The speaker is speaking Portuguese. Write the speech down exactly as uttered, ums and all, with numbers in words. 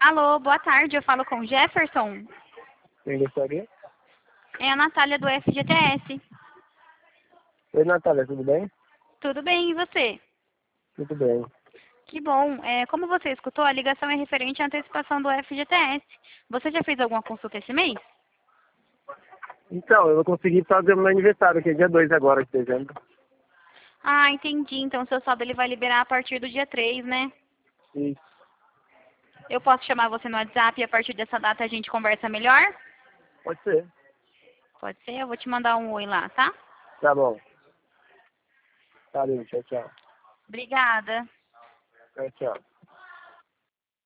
Alô, boa tarde, eu falo com o Jefferson. Quem gostaria? É a Natália do F G T S. Oi, Natália, tudo bem? Tudo bem, e você? Tudo bem. Que bom. É, como você escutou, a ligação é referente à antecipação do F G T S. Você já fez alguma consulta esse mês? Então, eu vou conseguir fazer o meu aniversário, que é dia dois agora, de dezembro. Ah, entendi. Então, seu saldo ele vai liberar a partir do dia três, né? Isso. Eu posso chamar você no WhatsApp e a partir dessa data a gente conversa melhor? Pode ser. Pode ser? Eu vou te mandar um oi lá, tá? Tá bom. Valeu, tchau, tchau. Obrigada. Tchau, tchau.